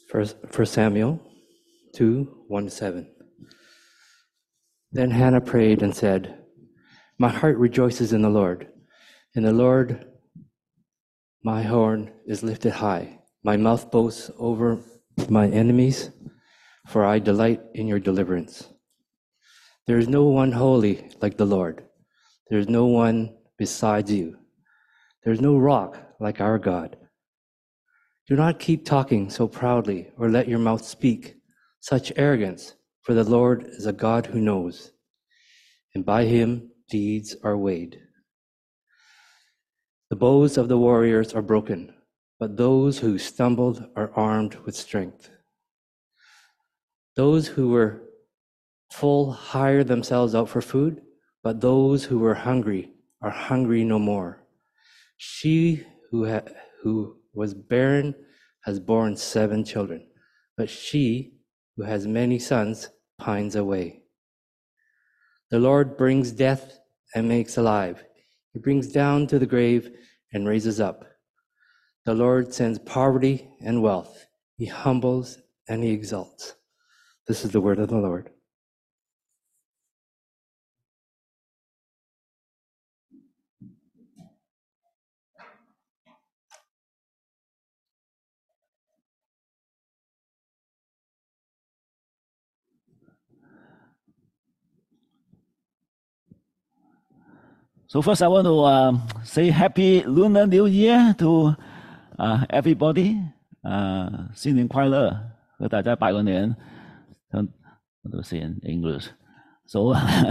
First Samuel 2:1-7. Then Hannah prayed and said, "My heart rejoices in the Lord. In the Lord, my horn is lifted high. My mouth boasts over my enemies, for I delight in your deliverance. There is no one holy like the Lord. There is no one besides you. There is no rock like our God. Do not keep talking so proudly, or let your mouth speak such arrogance, for the Lord is a God who knows, and by him deeds are weighed. The bows of the warriors are broken, but those who stumbled are armed with strength. Those who were full hire themselves out for food, but those who were hungry are hungry no more. She who was barren has borne 7 children, but she who has many sons pines away. The Lord brings death and makes alive. He brings down to the grave and raises up. The Lord sends poverty and wealth. He humbles and he exalts. This is the word of the Lord. So first I want to say Happy Lunar New Year to everybody. 新年快乐，和大家拜个年。What do I say in English? So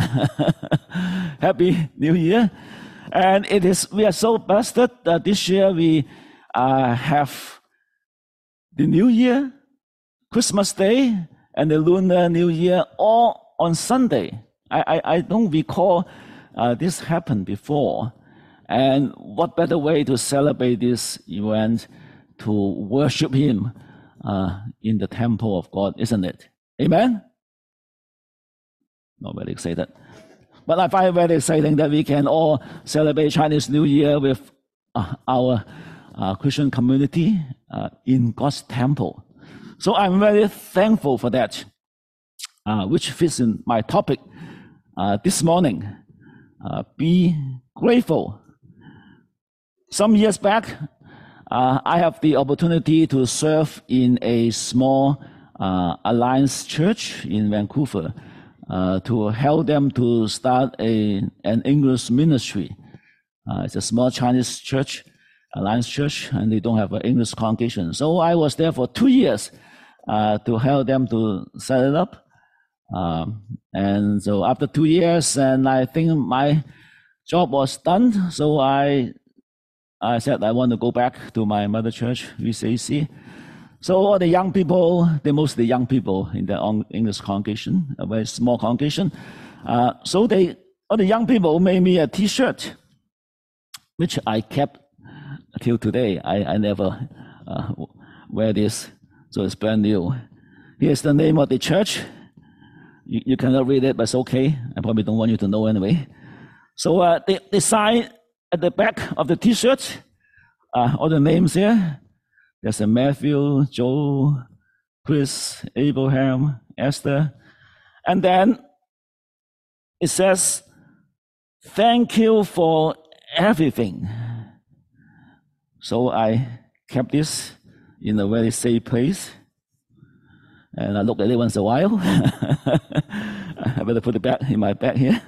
Happy New Year. And we are so blessed that this year we have the New Year, Christmas Day, and the Lunar New Year all on Sunday. I don't recall this happened before. And what better way to celebrate this event to worship him in the temple of God, isn't it? Amen? Not very excited. But I find it very exciting that we can all celebrate Chinese New Year with our Christian community in God's temple. So I'm very thankful for that, which fits in my topic this morning. Be grateful. Some years back, I have the opportunity to serve in a small Alliance church in Vancouver to help them to start an English ministry. It's a small Chinese church, Alliance church, and they don't have an English congregation. So I was there for 2 years to help them to set it up. And so after 2 years, and I think my job was done, so I said I want to go back to my mother church, VCAC. So all the young people, they're mostly young people in the English congregation, a very small congregation. So all the young people made me a T-shirt, which I kept till today. I never wear this, so it's brand new. Here's the name of the church. You cannot read it, but it's okay. I probably don't want you to know anyway. So the sign at the back of the T-shirt, all the names here. There's a Matthew, Joe, Chris, Abraham, Esther. And then it says, "Thank you for everything." So I kept this in a very safe place. And I look at it once in a while. I better put it back in my bag here.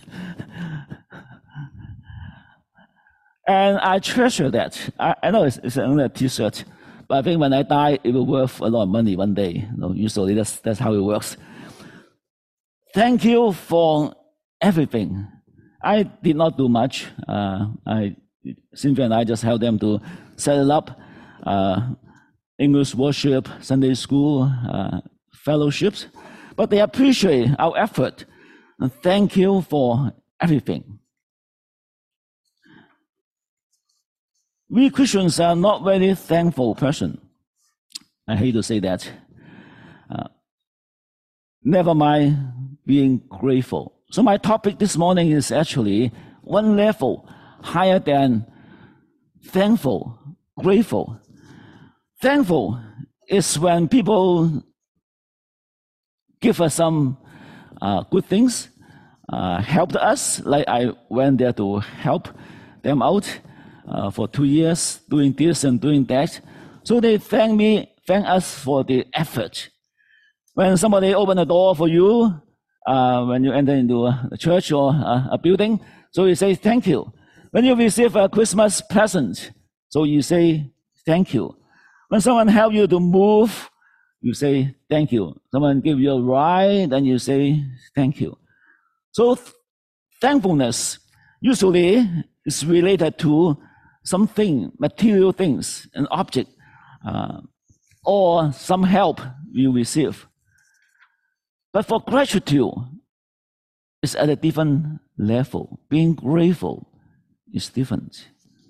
And I treasure that. I know it's only a T-shirt, but I think when I die, it will be worth a lot of money one day. Usually that's how it works. Thank you for everything. I did not do much. Cynthia and I just helped them to set it up. English worship, Sunday school, fellowships. But they appreciate our effort. And thank you for everything. We Christians are not very thankful person. I hate to say that. Never mind being grateful. So my topic this morning is actually one level higher than thankful, grateful. Thankful is when people give us some good things, helped us, like I went there to help them out for 2 years, doing this and doing that. So they thank us for the effort. When somebody open the door for you, when you enter into a church or a building, so you say thank you. When you receive a Christmas present, so you say thank you. When someone help you to move, you say thank you. Someone give you a ride, then you say thank you. So thankfulness usually is related to something, material things, an object, or some help you receive. But for gratitude, it's at a different level. Being grateful is different.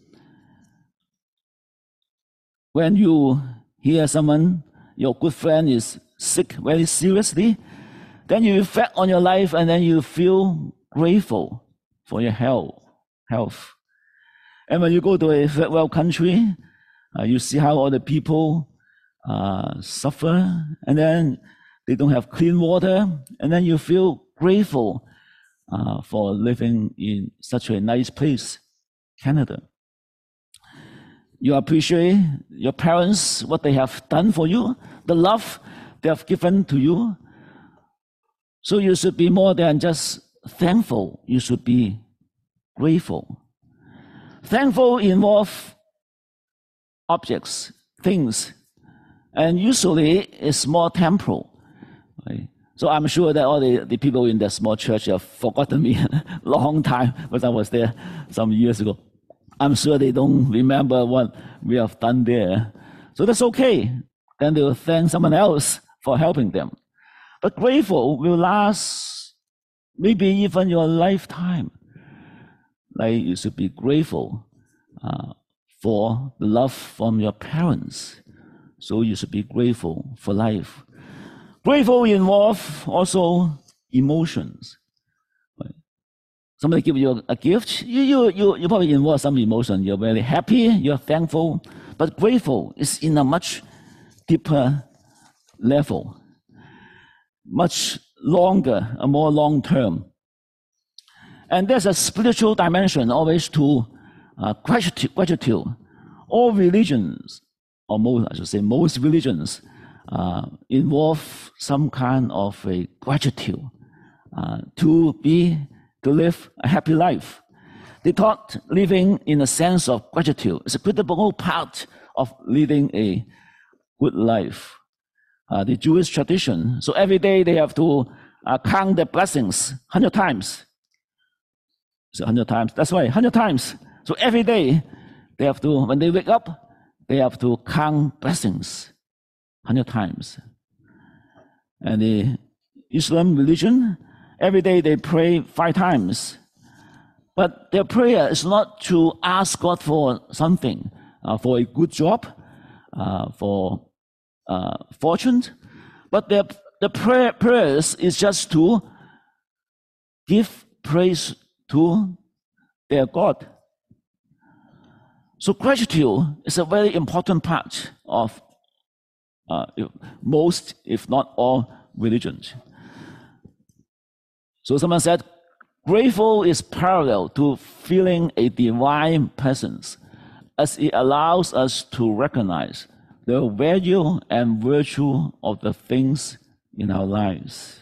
When you hear someone, your good friend is sick very seriously, then you reflect on your life and then you feel grateful for your health. And when you go to a third world country, you see how all the people suffer, and then they don't have clean water, and then you feel grateful for living in such a nice place, Canada. You appreciate your parents, what they have done for you, the love they have given to you. So you should be more than just thankful. You should be grateful. Thankful involves objects, things, and usually it's more temporal. Right? So I'm sure that all the people in that small church have forgotten me a long time, because I was there some years ago. I'm sure they don't remember what we have done there. So that's okay. Then they will thank someone else for helping them. But grateful will last maybe even your lifetime. Like you should be grateful for the love from your parents. So you should be grateful for life. Grateful involves also emotions. Somebody give you a gift, you probably involve some emotion. You're very happy, you're thankful, but grateful is in a much deeper level, much longer, a more long term. And there's a spiritual dimension always to gratitude. All religions, or most religions, involve some kind of a gratitude to live a happy life. They taught living in a sense of gratitude. It's a critical part of leading a good life. The Jewish tradition, so every day they have to count their blessings 100 times. So 100 times, that's right, 100 times. So every day they have to, when they wake up, they have to count blessings 100 times. And the Islam religion, every day they pray 5 times. But their prayer is not to ask God for something, for a good job, for fortune, but the prayers is just to give praise to their God. So gratitude is a very important part of most, if not all, religions. So someone said, grateful is parallel to feeling a divine presence, as it allows us to recognize the value and virtue of the things in our lives.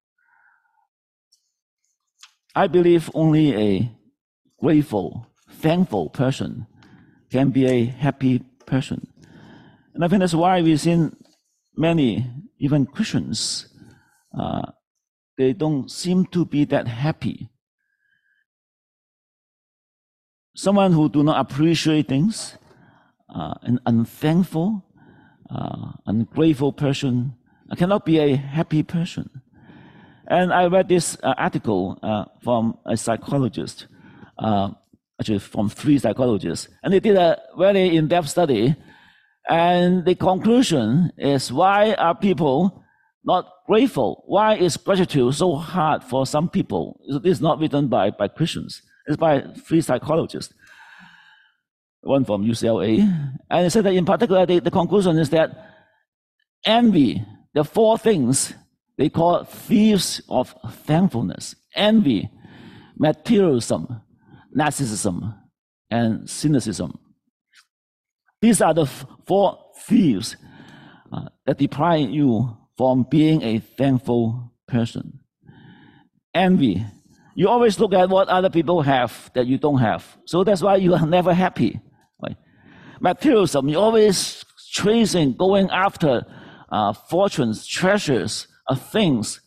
I believe only a grateful, thankful person can be a happy person. And I think that's why we've seen many, even Christians, they don't seem to be that happy. Someone who do not appreciate things, an unthankful, ungrateful person cannot be a happy person. And I read this article from a psychologist, actually from 3 psychologists, and they did a very in-depth study. And the conclusion is, why are people not grateful? Why is gratitude so hard for some people? This is not written by Christians. It's by 3 psychologists, one from UCLA. And it said that in particular, the conclusion is that envy. There are 4 things they call thieves of thankfulness: envy, materialism, narcissism, and cynicism. These are the 4 thieves that deprive you from being a thankful person. Envy. You always look at what other people have that you don't have. So that's why you are never happy. Right? Materialism. You're always chasing, going after fortunes, treasures, things.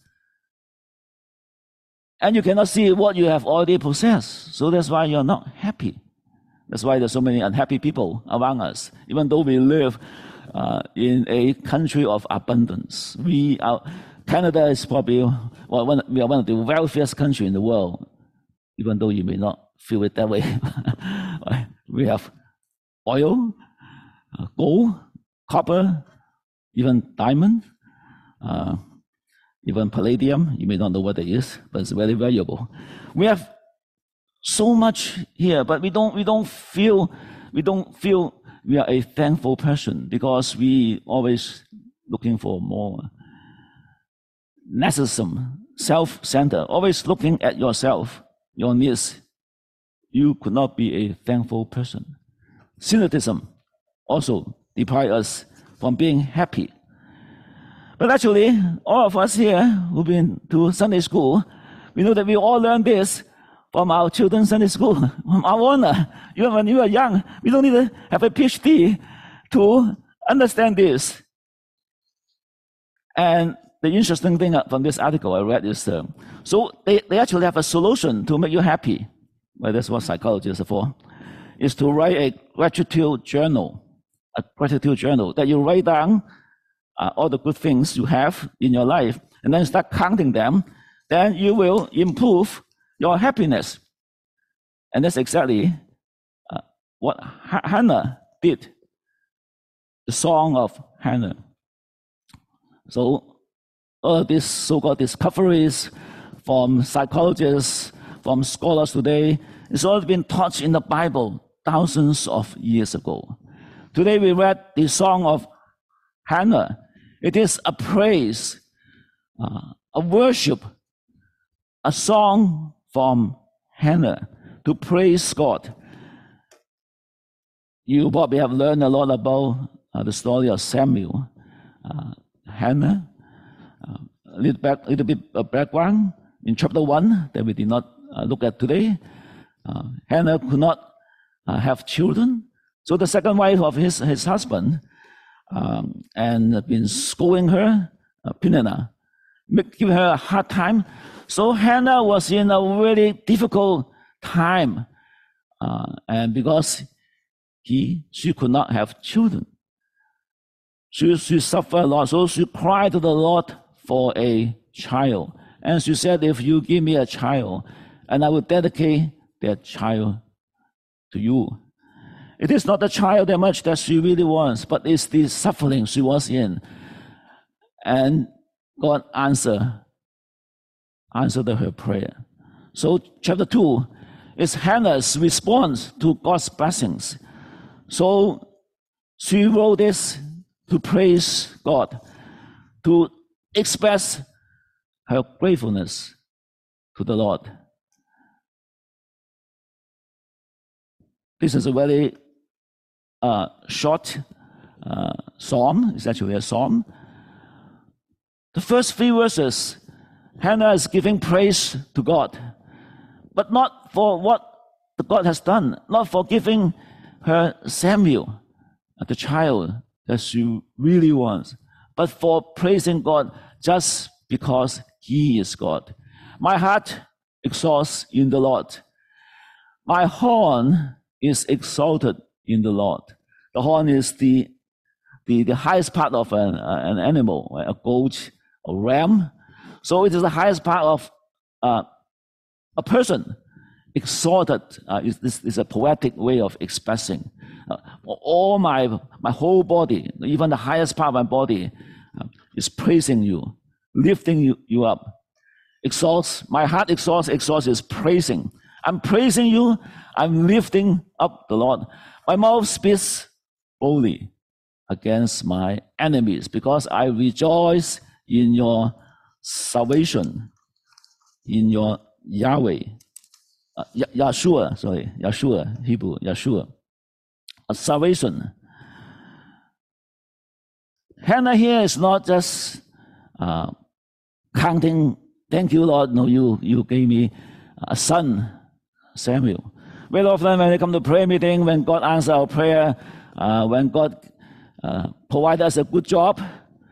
And you cannot see what you have already possessed. So that's why you're not happy. That's why there's so many unhappy people around us, even though we live in a country of abundance. Canada is probably we are one of the wealthiest countries in the world, even though you may not feel it that way. We have oil, gold, copper, even diamond, even palladium. You may not know what it is, but it's very valuable. We have so much here, but we don't feel we are a thankful person because we always looking for more. Narcissism, self-centered, always looking at yourself, your needs. You could not be a thankful person. Cynicism also deprives us from being happy. But actually, all of us here who've been to Sunday school, we know that we all learned this from our children's Sunday school, from our own. Even when you were young, we don't need to have a PhD to understand this. And the interesting thing from this article I read is, so they actually have a solution to make you happy. Well, that's what psychologists are for, is to write a gratitude journal that you write down all the good things you have in your life, and then start counting them. Then you will improve your happiness. And that's exactly what Hannah did. The Song of Hannah. So all of these so-called discoveries from psychologists, from scholars today, it's all been taught in the Bible thousands of years ago. Today we read the Song of Hannah. It is a praise, a worship, a song from Hannah to praise God. You probably have learned a lot about the story of Samuel, Hannah. A little bit of background in chapter 1 that we did not look at today. Hannah could not have children, so the second wife of his husband and been scolding her, Peninnah, giving her a hard time. So Hannah was in a really difficult time, and because she could not have children, she suffered a lot. So she cried to the Lord for a child. And she said, if you give me a child, and I will dedicate that child to you. It is not the child that much that she really wants, but it's the suffering she was in. And God answered her prayer. So chapter 2 is Hannah's response to God's blessings. So she wrote this to praise God, to express her gratefulness to the Lord. This is a very short psalm. It's actually a psalm. The first 3 verses, Hannah is giving praise to God, but not for what God has done, not for giving her Samuel, the child that she really wants, but for praising God just because He is God. My heart exalts in the Lord. My horn is exalted in the Lord. The horn is the highest part of an animal, a goat, a ram. So it is the highest part of a person. Exalted is a poetic way of expressing. All my whole body, even the highest part of my body, is praising you, lifting you up. Exalts, my heart exalts is praising. I'm praising you, I'm lifting up the Lord. My mouth speaks boldly. against my enemies, because I rejoice in your salvation, in your Yahweh, Yeshua, Hebrew, Yeshua, salvation. Hannah here is not just counting, thank you, Lord, no, you gave me a son, Samuel. Very often when we come to prayer meeting, when God answers our prayer, when God provides us a good job,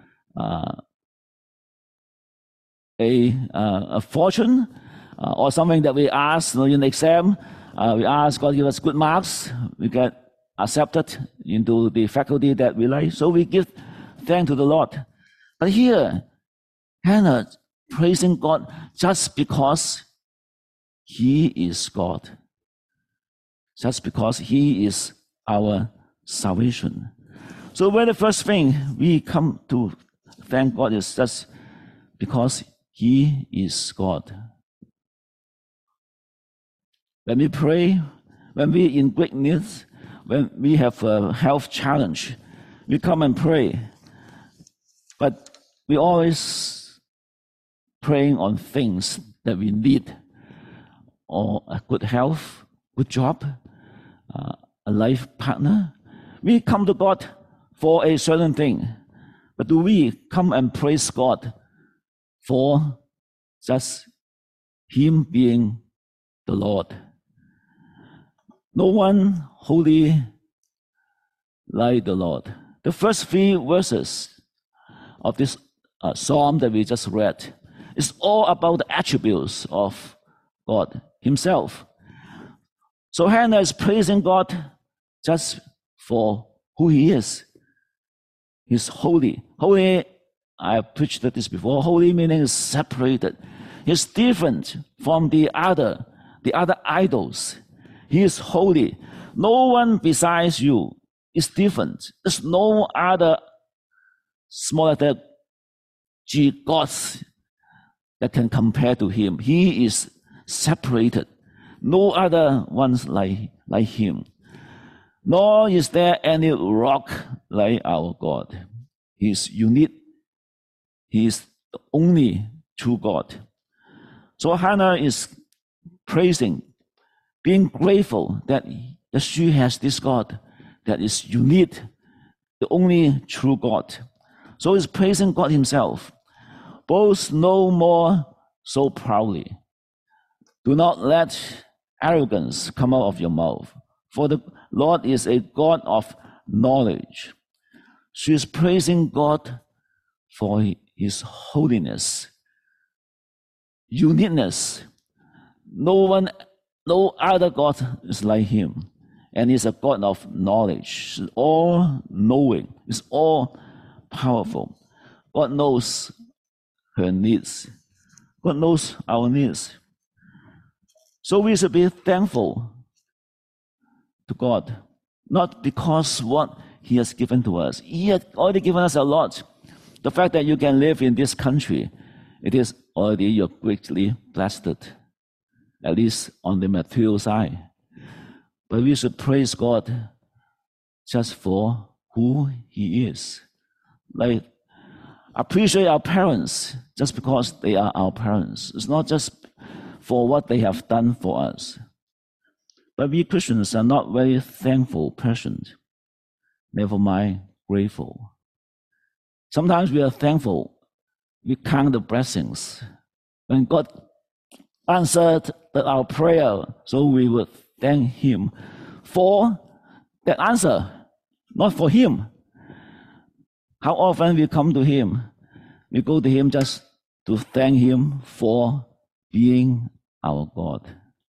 a fortune, or something that we ask in the exam, we ask God to give us good marks, we get accepted into the faculty that we like, so we give thanks to the Lord. But here, Hannah praising God just because He is God, just because He is our salvation. So when the first thing we come to thank God is just because He is God. When we pray, when we in great needs, when we have a health challenge, we come and pray. But we always praying on things that we need, or a good health, good job, a life partner. We come to God for a certain thing, but do we come and praise God for just Him being the Lord? No one holy like the Lord. The first 3 verses of this psalm that we just read is all about the attributes of God Himself. So Hannah is praising God just for who He is. He's holy. Holy, I preached this before. Holy meaning is separated. He's different from the other idols. He is holy. No one besides you is different. There's no other smaller G gods that can compare to Him. He is separated. No other ones like Him. Nor is there any rock like our God. He is unique. He is the only true God. So Hannah is praising, being grateful that she has this God that is unique, the only true God. So he's praising God Himself. Boast no more so proudly. Do not let arrogance come out of your mouth, for the Lord is a God of knowledge. She is praising God for His holiness, uniqueness. No other God is like Him. And He's a God of knowledge. He's all knowing. He's all powerful. God knows her needs. God knows our needs. So we should be thankful to God, not because what He has given to us. He has already given us a lot. The fact that you can live in this country, it is already you're greatly blessed, at least on the material side. But we should praise God just for who He is. Like, appreciate our parents just because they are our parents. It's not just for what they have done for us. But we Christians are not very thankful persons. Never mind grateful. Sometimes we are thankful. We count the blessings. When God answered our prayer, so we would thank Him for that answer, not for Him. How often we come to Him? We go to Him just to thank Him for being our God.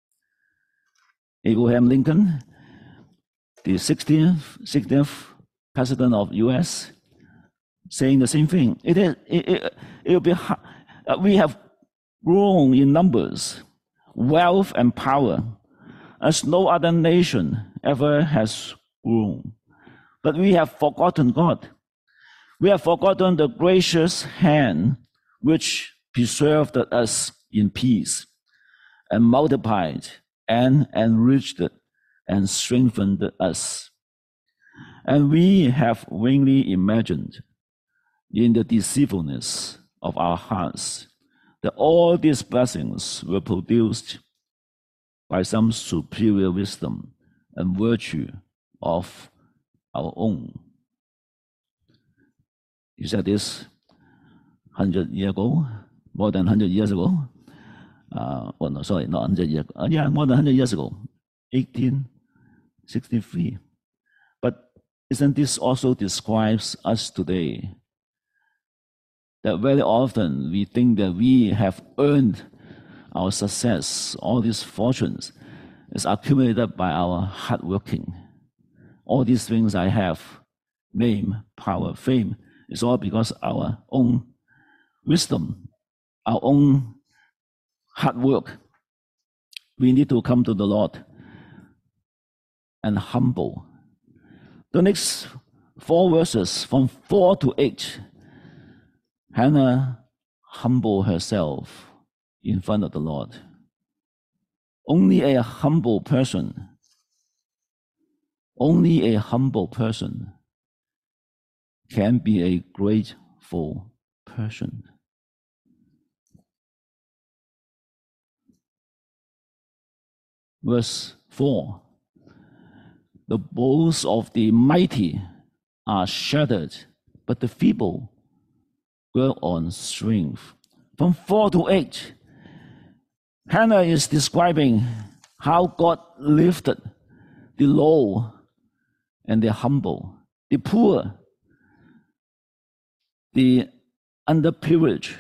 Abraham Lincoln, the 16th president of U.S., saying the same thing. It'll be hard. We have grown in numbers, wealth, and power as no other nation ever has grown. But we have forgotten God. We have forgotten the gracious hand which preserved us in peace and multiplied and enriched and strengthened us. And we have vainly imagined in the deceitfulness of our hearts that all these blessings were produced by some superior wisdom and virtue of our own. He said this 100 years ago, more than 100 years ago. Oh, no, sorry, not 100 years ago. Yeah, more than 100 years ago, 1863. But isn't this also describes us today? That very often we think that we have earned our success, all these fortunes is accumulated by our hard working. All these things I have, name, power, fame, is all because our own wisdom, our own hard work. We need to come to the Lord and humble. The next 4 verses, from 4 to 8, Hannah humbled herself in front of the Lord. Only a humble person can be a grateful person. Verse 4, the bows of the mighty are shattered, but the feeble grow on strength. From 4 to 8, Hannah is describing how God lifted the low and the humble, the poor, the underprivileged,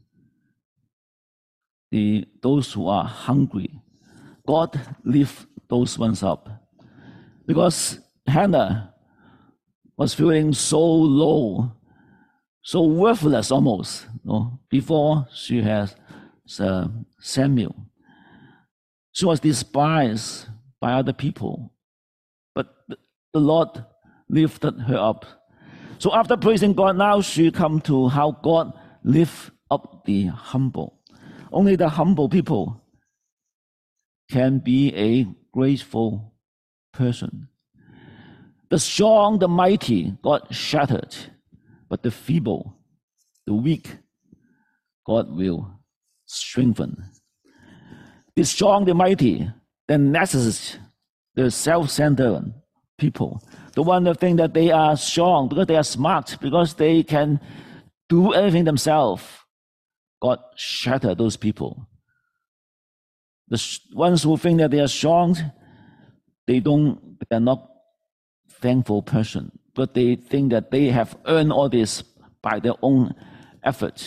those who are hungry. God lift those ones up. Because Hannah was feeling so low, so worthless almost, before she had Samuel. She was despised by other people, but the Lord lifted her up. So after praising God, now she come to how God lift up the humble. Only the humble people can be a grateful person. The strong, the mighty, God shattered, but the feeble, the weak, God will strengthen. The strong, the mighty, the narcissists, the self-centered people, the one that think that they are strong because they are smart, because they can do everything themselves, God shattered those people. The ones who think that they are strong, they are not thankful person, but they think that they have earned all this by their own effort.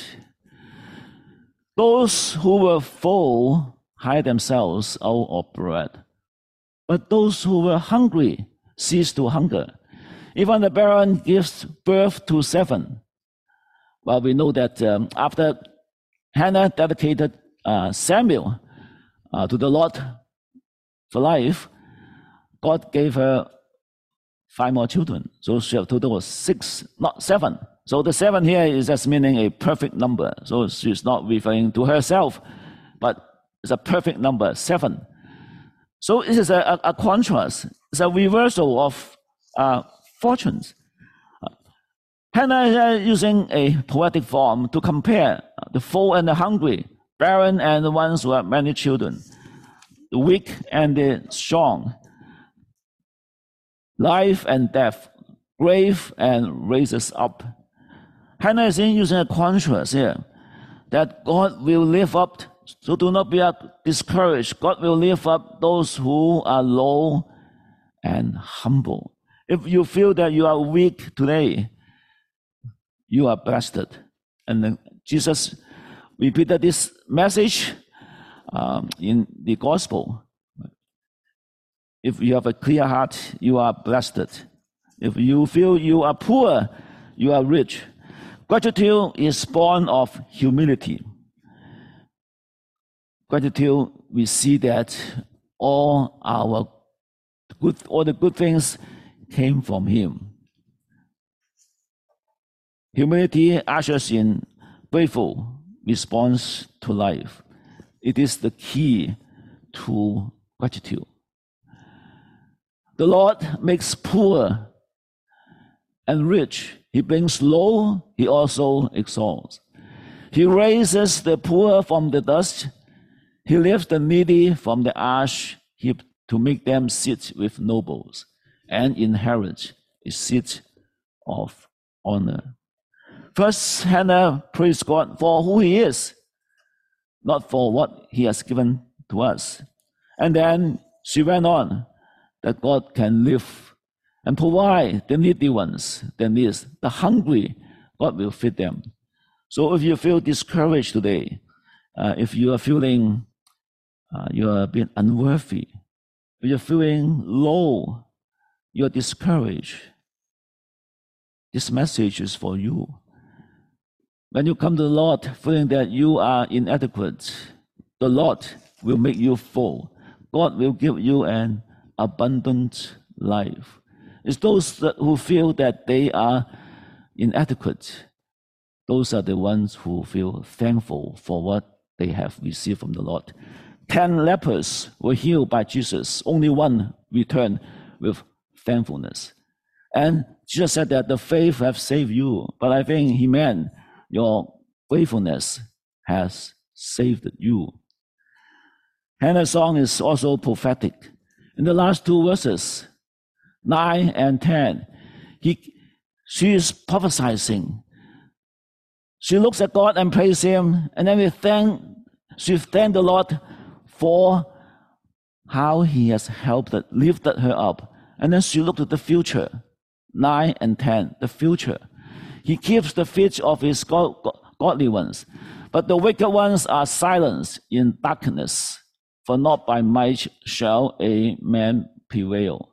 Those who were full hide themselves out of bread, but those who were hungry cease to hunger. Even the barren gives birth to 7. Well, we know that after Hannah dedicated Samuel to the Lord for life, God gave her 5 more children. So she have total was 6, not 7. So the 7 here is just meaning a perfect number. So she's not referring to herself, but it's a perfect number, 7. So this is a contrast. It's a reversal of fortunes. Hannah is using a poetic form to compare the full and the hungry, barren and the ones who have many children, the weak and the strong, life and death, grave and raises up. Hannah is using a contrast here, that God will lift up, so do not be discouraged. God will lift up those who are low and humble. If you feel that you are weak today, you are blessed. And Jesus repeated this message in the gospel. If you have a clear heart, you are blessed. If you feel you are poor, you are rich. Gratitude is born of humility. Gratitude, we see that all the good things came from Him. Humility ushers in grateful response to life. It is the key to gratitude. The Lord makes poor and rich. He brings low, he also exalts. He raises the poor from the dust. He lifts the needy from the ash heap to make them sit with nobles and inherit a seat of honor. First, Hannah praised God for who he is, not for what he has given to us. And then she went on that God can live and provide the needy ones, the needs, the hungry, God will feed them. So if you feel discouraged today, if you are feeling you are a bit unworthy, if you're feeling low, you're discouraged, this message is for you. When you come to the Lord feeling that you are inadequate, the Lord will make you full. God will give you an abundant life. It's those who feel that they are inadequate. Those are the ones who feel thankful for what they have received from the Lord. 10 lepers were healed by Jesus. Only one returned with thankfulness. And Jesus said that the faith have saved you. But I think he meant your faithfulness has saved you. Hannah's song is also prophetic. In the last two verses, 9 and 10, she is prophesying. She looks at God and praises him, and then she thanked the Lord for how he has helped her, lifted her up. And then she looked at the future, 9 and 10, the future. He keeps the feet of his godly ones, but the wicked ones are silenced in darkness, for not by might shall a man prevail.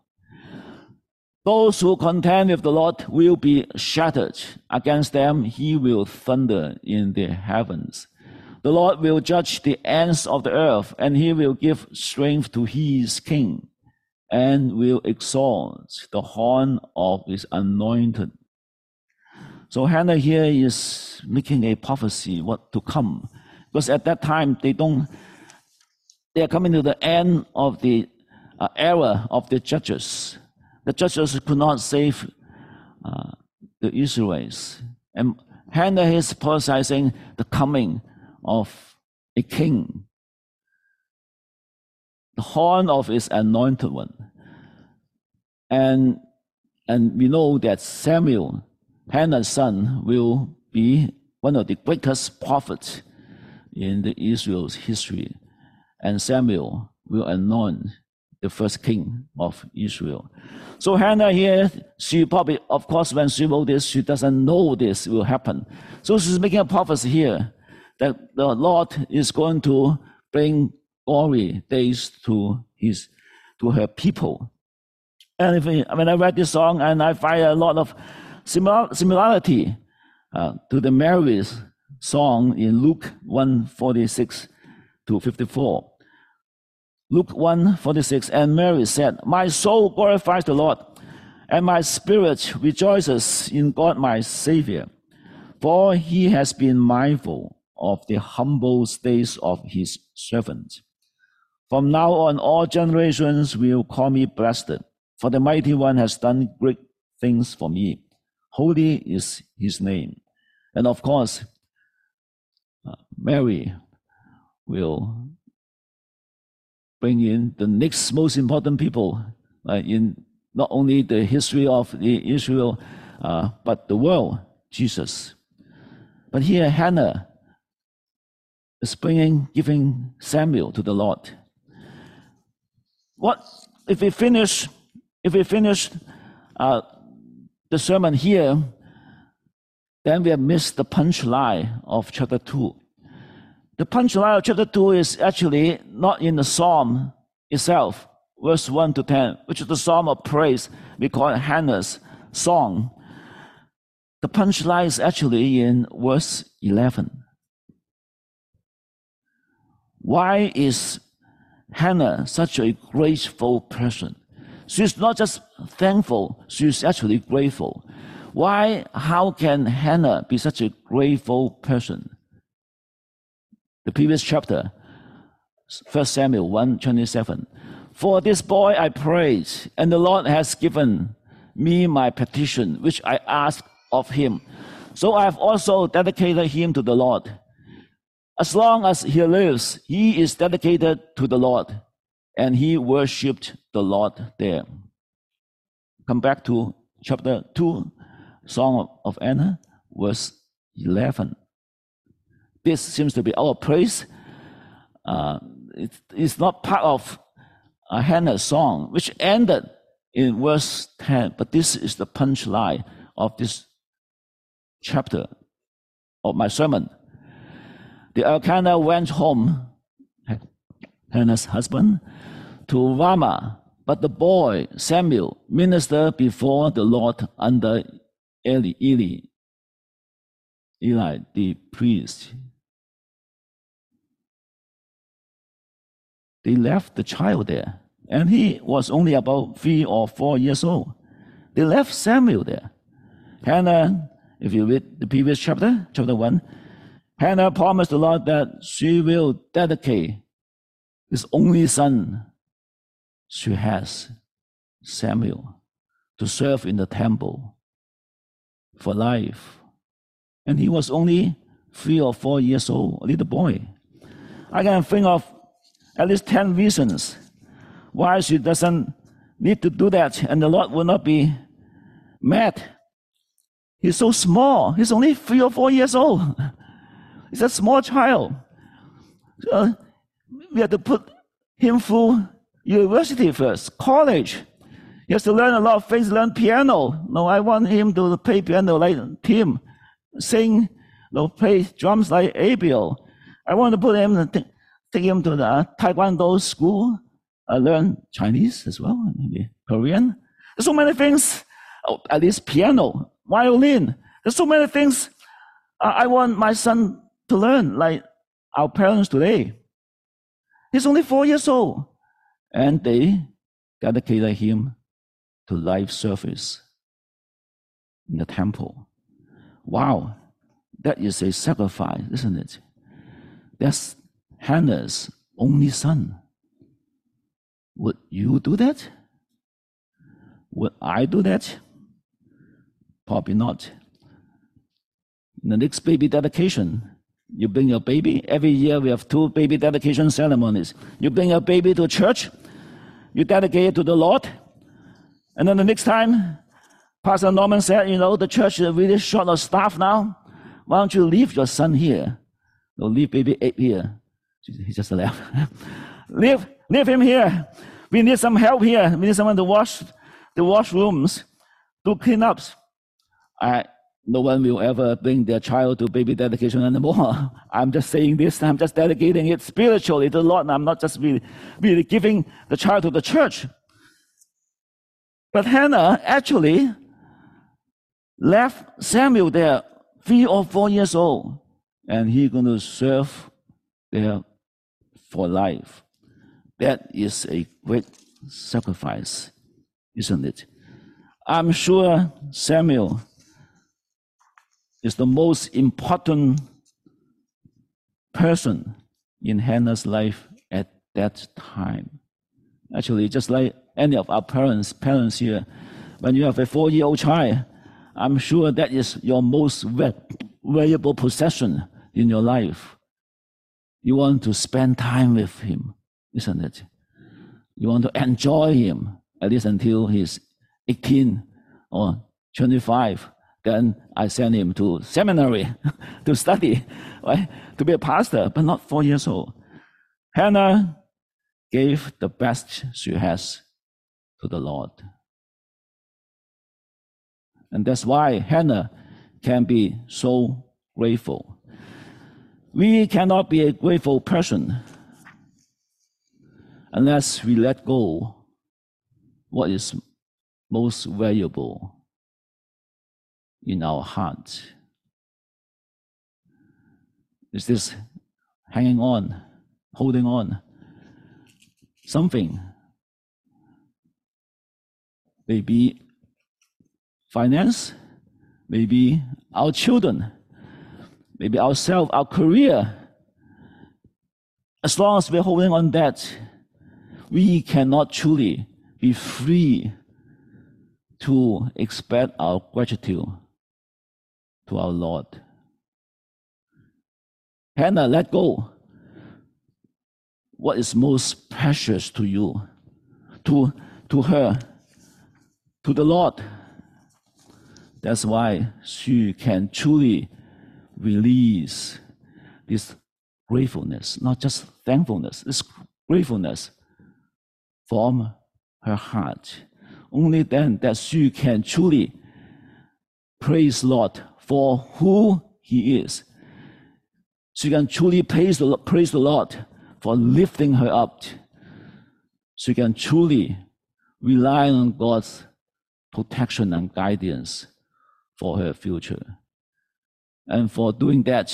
Those who contend with the Lord will be shattered. Against them he will thunder in the heavens. The Lord will judge the ends of the earth, and he will give strength to his king, and will exalt the horn of his anointed. So Hannah here is making a prophecy what to come, because at that time they are coming to the end of the era of the judges. The judges could not save the Israelites, and Hannah is prophesying the coming of a king, the horn of his anointed one. And we know that Samuel, Hannah's son, will be one of the greatest prophets in the Israel's history. And Samuel will anoint the first king of Israel. So Hannah here, she probably, of course, when she wrote this, she doesn't know this will happen. So she's making a prophecy here that the Lord is going to bring glory days to her people. And when I read this song, and I find a lot of similarity to the Mary's song in Luke 1:46 to 54. Luke 1:46, and Mary said, "My soul glorifies the Lord, and my spirit rejoices in God my Savior, for he has been mindful of the humble state of his servant. From now on, all generations will call me blessed, for the Mighty One has done great things for me. Holy is his name." And of course, Mary will bring in the next most important people in not only the history of Israel, but the world, Jesus. But here Hannah is giving Samuel to the Lord. What if we finish the sermon here, then we have missed the punchline of chapter 2. The punchline of chapter 2 is actually not in the psalm itself, verse 1 to 10, which is the psalm of praise. We call it Hannah's song. The punchline is actually in verse 11. Why is Hannah such a grateful person? She's not just thankful, she's actually grateful. Why? How can Hannah be such a grateful person? The previous chapter, 1 Samuel 1:27. "For this boy I prayed, and the Lord has given me my petition, which I ask of him. So I have also dedicated him to the Lord. As long as he lives, he is dedicated to the Lord, and he worshipped the Lord there. Come back to chapter 2, Song of Anna, verse 11. This seems to be our praise. It's not part of Hannah's song, which ended in verse 10, but this is the punchline of this chapter of my sermon. The Elkanah went home, Hannah's husband, to Ramah, but the boy Samuel ministered before the Lord under Eli the priest. They left the child there, and he was only about 3 or 4 years old. They left Samuel there. Hannah, if you read the previous chapter, chapter 1, Hannah promised the Lord that she will dedicate his only son she has, Samuel, to serve in the temple for life. And he was only 3 or 4 years old, a little boy. I can think of at least 10 reasons why she doesn't need to do that, and the Lord will not be mad. He's so small. He's only 3 or 4 years old. He's a small child. We have to put him through university first, college. He has to learn a lot of things, learn piano. No, I want him to play piano like Tim, sing, play drums like Abel. I want to put him, take him to the Taekwondo school, learn Chinese as well, maybe Korean. There's so many things, at least piano, violin. There's so many things I want my son to learn, like our parents today. He's only 4 years old, and they dedicated him to life service in the temple. Wow, that is a sacrifice, isn't it? That's Hannah's only son. Would you do that? Would I do that? Probably not. In the next baby dedication, you bring your baby. Every year we have 2 baby dedication ceremonies. You bring your baby to church, you dedicate it to the Lord, and then the next time, Pastor Norman said, the church is really short of staff now. Why don't you leave your son here? No, leave baby 8 here. He just left. leave him here. We need some help here. We need someone to wash the washrooms, do cleanups. No one will ever bring their child to baby dedication anymore. I'm just saying this. I'm just dedicating it spiritually to the Lord. I'm not just really giving the child to the church. But Hannah actually left Samuel there, 3 or 4 years old, and he's going to serve there for life. That is a great sacrifice, isn't it? I'm sure Samuel is the most important person in Hannah's life at that time. Actually, just like any of our parents here, when you have a 4-year-old child, I'm sure that is your most valuable possession in your life. You want to spend time with him, isn't it? You want to enjoy him, at least until he's 18 or 25. Then I send him to seminary to study, right? To be a pastor, but not 4 years old. Hannah gave the best she has to the Lord. And that's why Hannah can be so grateful. We cannot be a grateful person unless we let go what is most valuable in our heart. Is this hanging on, holding on, something? Maybe finance, maybe our children, maybe ourselves, our career. As long as we're holding on that, we cannot truly be free to express our gratitude to our Lord. Hannah let go what is most precious to you, to her, to the Lord. That's why she can truly release this gratefulness, not just thankfulness, this gratefulness from her heart. Only then that she can truly praise Lord for who He is. She can truly praise the Lord for lifting her up. She can truly rely on God's protection and guidance for her future. And for doing that,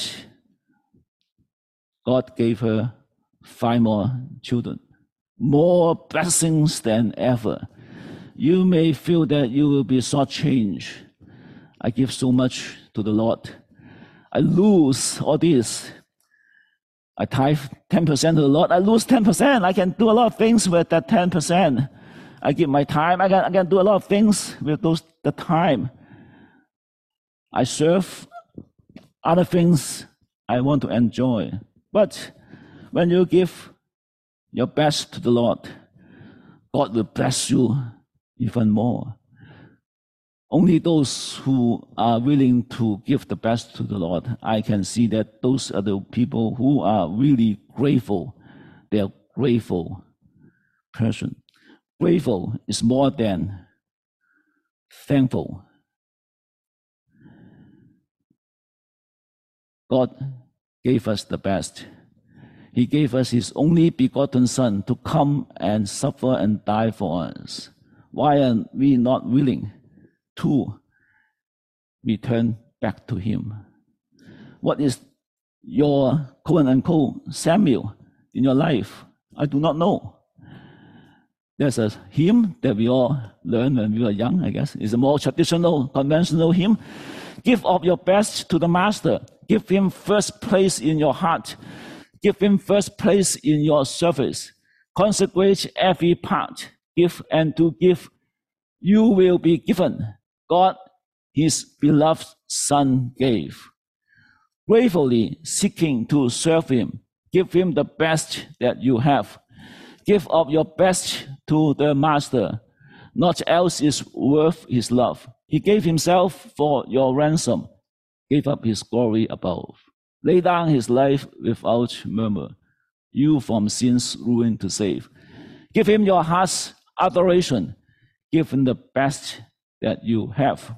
God gave her 5 more children, more blessings than ever. You may feel that you will be shortchanged. I give so much to the Lord. I lose all this. I tithe 10% to the Lord. I lose 10%. I can do a lot of things with that 10%. I give my time. I can do a lot of things with the time. I serve other things I want to enjoy. But when you give your best to the Lord, God will bless you even more. Only those who are willing to give the best to the Lord, I can see that those are the people who are really grateful. They are grateful person. Grateful is more than thankful. God gave us the best. He gave us His only begotten Son to come and suffer and die for us. Why are we not willing to return back to Him? What is your quote-unquote Samuel in your life? I do not know. There's a hymn that we all learned when we were young, I guess. It's a more traditional, conventional hymn. Give of your best to the Master. Give Him first place in your heart. Give Him first place in your service. Consecrate every part. Give, and to give you will be given. God, His beloved Son, gave. Gratefully seeking to serve Him. Give Him the best that you have. Give of your best to the Master. Naught else is worth His love. He gave Himself for your ransom. Gave up His glory above. Lay down His life without murmur. You from sin's ruin to save. Give Him your heart's adoration. Give Him the best that you have.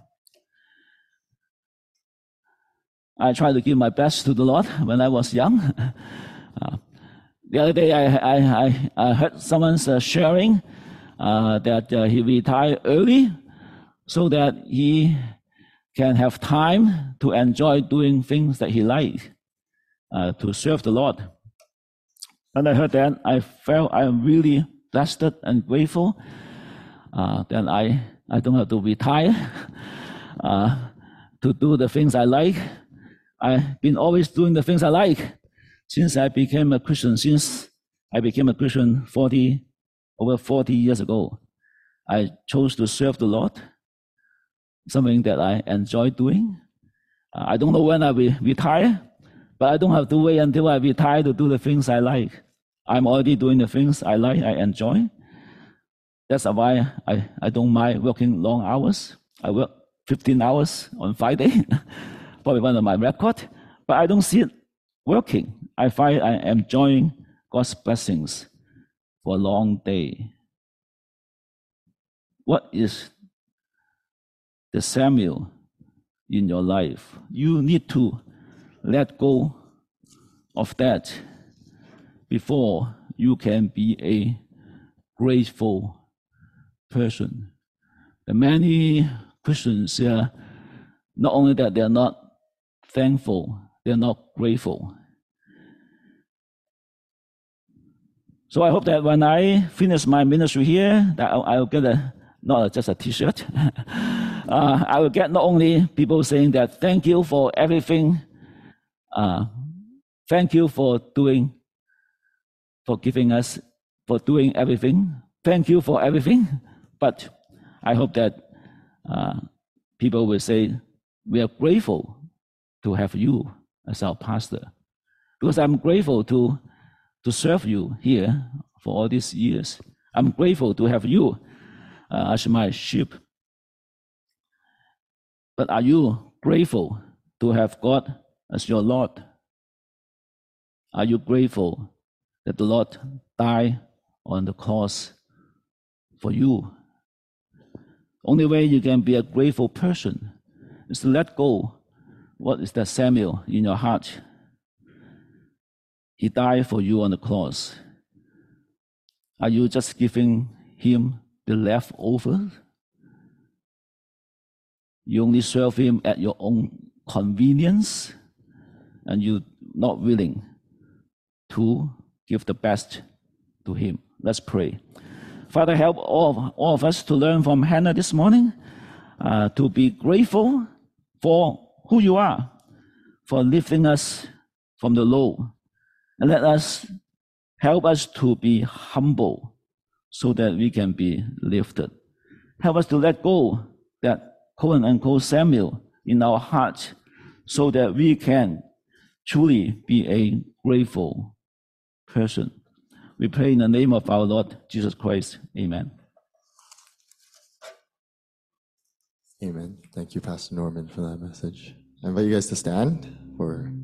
I tried to give my best to the Lord when I was young. The other day I heard someone sharing that he retired early so that he can have time to enjoy doing things that he likes, to serve the Lord. When I heard that, I felt I am really blessed and grateful that I don't have to retire to do the things I like. I've been always doing the things I like since I became a Christian. Since I became a Christian over 40 years ago, I chose to serve the Lord, something that I enjoy doing. I don't know when I will retire, but I don't have to wait until I retire to do the things I like. I'm already doing the things I like, I enjoy. That's why I don't mind working long hours. I work 15 hours on Friday, probably one of my records, but I don't see it working. I find I am enjoying God's blessings for a long day. What is the Samuel in your life? You need to let go of that before you can be a grateful person. The many Christians here, not only that they're not thankful, they're not grateful. So I hope that when I finish my ministry here, that I'll get not just a t-shirt. I will get not only people saying that thank you for everything, thank you for giving us, for doing everything, thank you for everything, but I hope that people will say, we are grateful to have you as our pastor, because I'm grateful to serve you here for all these years. I'm grateful to have you as my sheep. But are you grateful to have God as your Lord? Are you grateful that the Lord died on the cross for you? Only way you can be a grateful person is to let go. What is that Samuel in your heart? He died for you on the cross. Are you just giving him the leftovers? You only serve him at your own convenience, and you're not willing to give the best to him. Let's pray. Father, help all of us to learn from Hannah this morning, to be grateful for who you are, for lifting us from the low. And help us to be humble so that we can be lifted. Help us to let go that quote unquote Samuel in our heart so that we can truly be a grateful person. We pray in the name of our Lord Jesus Christ. Amen. Amen. Thank you, Pastor Norman, for that message. I invite you guys to stand for